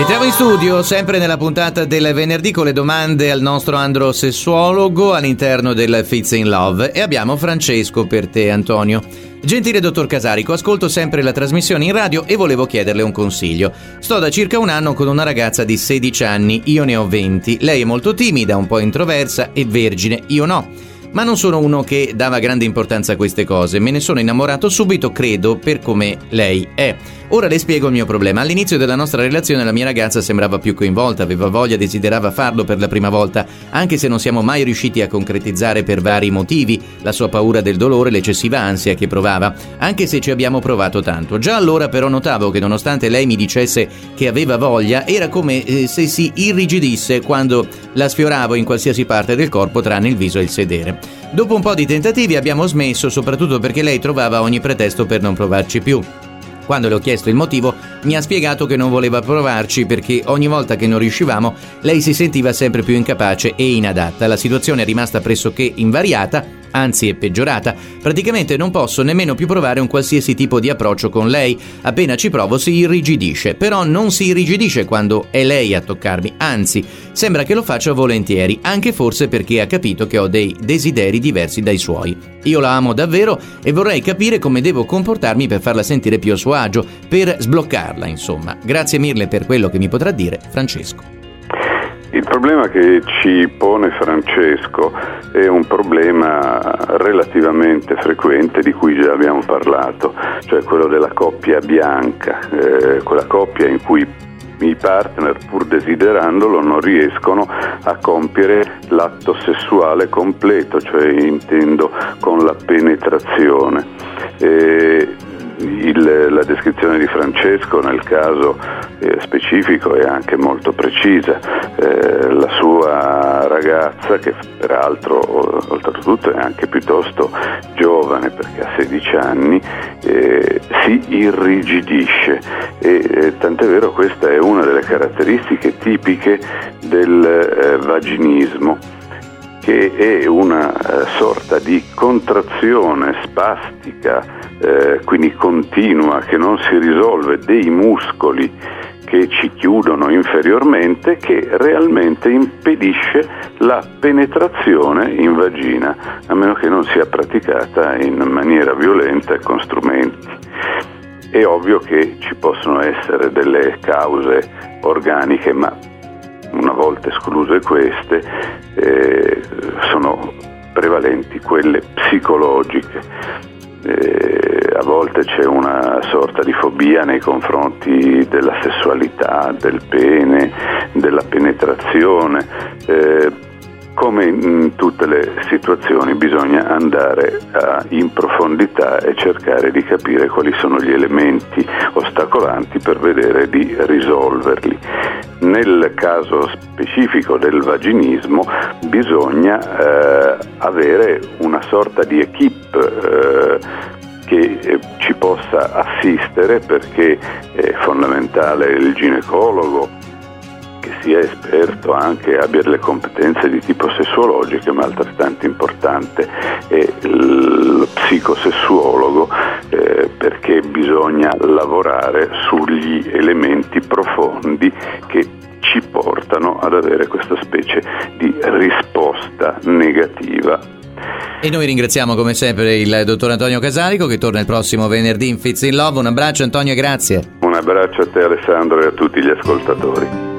Entriamo in studio, sempre nella puntata del venerdì, con le domande al nostro androsessuologo all'interno del Fits in Love, e abbiamo Francesco per te, Antonio. Gentile dottor Casarico, ascolto sempre la trasmissione in radio e volevo chiederle un consiglio. Sto da circa un anno con una ragazza di 16 anni, io ne ho 20. Lei è molto timida, un po' introversa e vergine, io no. Ma non sono uno che dava grande importanza a queste cose, me ne sono innamorato subito, credo, per come lei è. Ora le spiego il mio problema. All'inizio della nostra relazione la mia ragazza sembrava più coinvolta, aveva voglia, desiderava farlo per la prima volta, anche se non siamo mai riusciti a concretizzare per vari motivi, la sua paura del dolore, l'eccessiva ansia che provava, anche se ci abbiamo provato tanto. Già allora però notavo che nonostante lei mi dicesse che aveva voglia, era come se si irrigidisse quando la sfioravo in qualsiasi parte del corpo tranne il viso e il sedere. Dopo un po' di tentativi abbiamo smesso, soprattutto perché lei trovava ogni pretesto per non provarci più. Quando le ho chiesto il motivo, mi ha spiegato che non voleva provarci perché ogni volta che non riuscivamo, lei si sentiva sempre più incapace e inadatta. La situazione è rimasta pressoché invariata, anzi è peggiorata. Praticamente non posso nemmeno più provare un qualsiasi tipo di approccio con lei. Appena ci provo si irrigidisce, però non si irrigidisce quando è lei a toccarmi, anzi sembra che lo faccia volentieri, anche forse perché ha capito che ho dei desideri diversi dai suoi. Io la amo davvero e vorrei capire come devo comportarmi per farla sentire più a suo agio, per sbloccarla, insomma. Grazie mille per quello che mi potrà dire, Francesco. Il problema che ci pone Francesco è un problema relativamente frequente di cui già abbiamo parlato, cioè quello della coppia bianca, quella coppia in cui i partner, pur desiderandolo, non riescono a compiere l'atto sessuale completo, cioè intendo con la penetrazione. La descrizione di Francesco nel caso specifico è anche molto precisa. La sua ragazza, che peraltro oltretutto è anche piuttosto giovane perché ha 16 anni, si irrigidisce e tant'è vero questa è una delle caratteristiche tipiche del vaginismo, che è una sorta di contrazione spastica, quindi continua, che non si risolve, dei muscoli che ci chiudono inferiormente, che realmente impedisce la penetrazione in vagina, a meno che non sia praticata in maniera violenta e con strumenti. È ovvio che ci possono essere delle cause organiche, ma una volta escluse queste, sono prevalenti quelle psicologiche. A volte c'è una sorta di fobia nei confronti della sessualità, del pene, della penetrazione. Come in tutte le situazioni bisogna andare in profondità e cercare di capire quali sono gli elementi ostacolanti per vedere di risolverli. Nel caso specifico del vaginismo bisogna avere una sorta di equipe che ci possa assistere, perché è fondamentale il ginecologo, che sia esperto, anche abbia le competenze di tipo sessuologiche, ma altrettanto importante è lo psicosessuologo, perché bisogna lavorare sugli elementi profondi che ci portano ad avere questa specie di risposta negativa. E noi ringraziamo come sempre il dottor Antonio Casarico, che torna il prossimo venerdì in Fits in Love. Un abbraccio Antonio e grazie. Un abbraccio a te Alessandro e a tutti gli ascoltatori.